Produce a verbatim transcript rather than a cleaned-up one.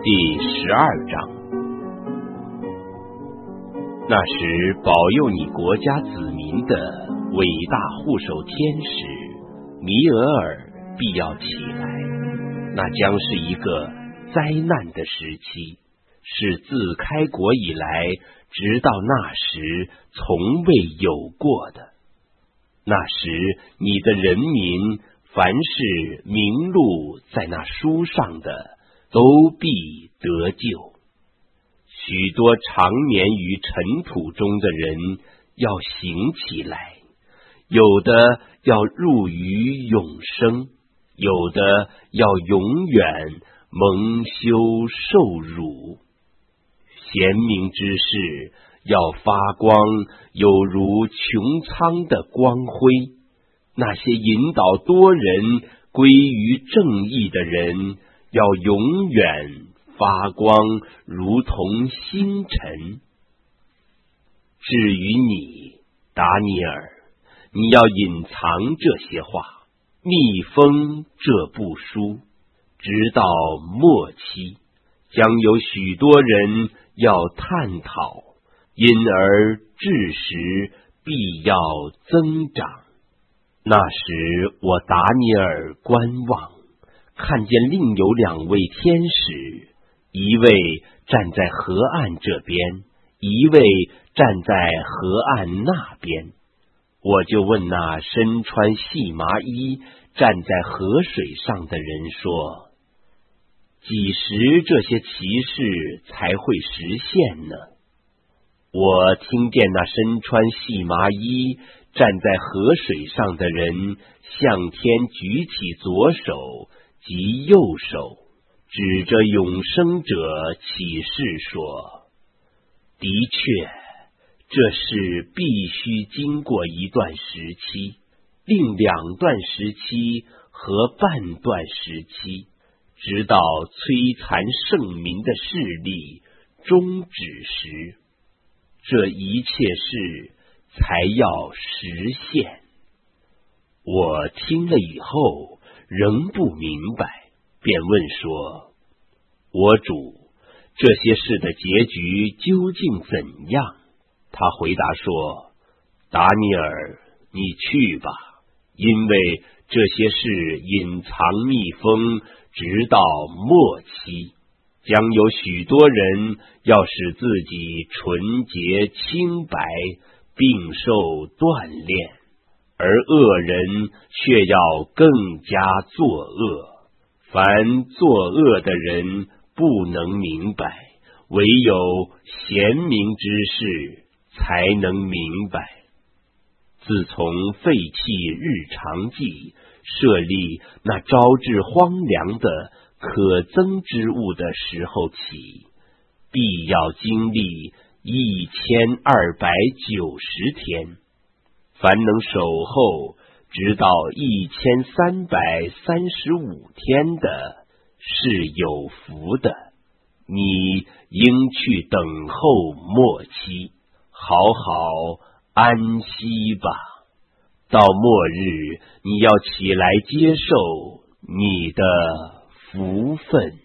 第十二章。那时保佑你国家子民的伟大护守天使米俄尔必要起来，那将是一个灾难的时期，是自开国以来直到那时从未有过的。那时你的人民凡是名录在那书上的，都必得救。许多长眠于尘土中的人要醒起来，有的要入于永生，有的要永远蒙羞受辱。贤明之士要发光，有如穹苍的光辉。那些引导多人归于正义的人，要永远发光，如同星辰。至于你，达尼尔，你要隐藏这些话，密封这部书，直到末期，将有许多人要探讨，因而至时必要增长。那时我达尼尔观望，看见另有两位天使，一位站在河岸这边，一位站在河岸那边。我就问那身穿细麻衣站在河水上的人说，几时这些奇事才会实现呢？我听见那身穿细麻衣站在河水上的人向天举起左手及右手，指着永生者起誓说，的确，这事必须经过一段时期，另两段时期和半段时期，直到摧残圣民的势力终止时，这一切事才要实现。我听了以后仍不明白，便问说，我主，这些事的结局究竟怎样？他回答说，达尼尔，你去吧，因为这些事隐藏密封，直到末期，将有许多人要使自己纯洁清白，并受锻炼，而恶人却要更加作恶。凡作恶的人不能明白，唯有贤明之士才能明白。自从废弃日常记，设立那招致荒凉的可憎之物的时候起，必要经历一千二百九十天。凡能守候直到一千三百三十五天的，是有福的。你应去等候末期，好好安息吧。到末日，你要起来接受你的福分。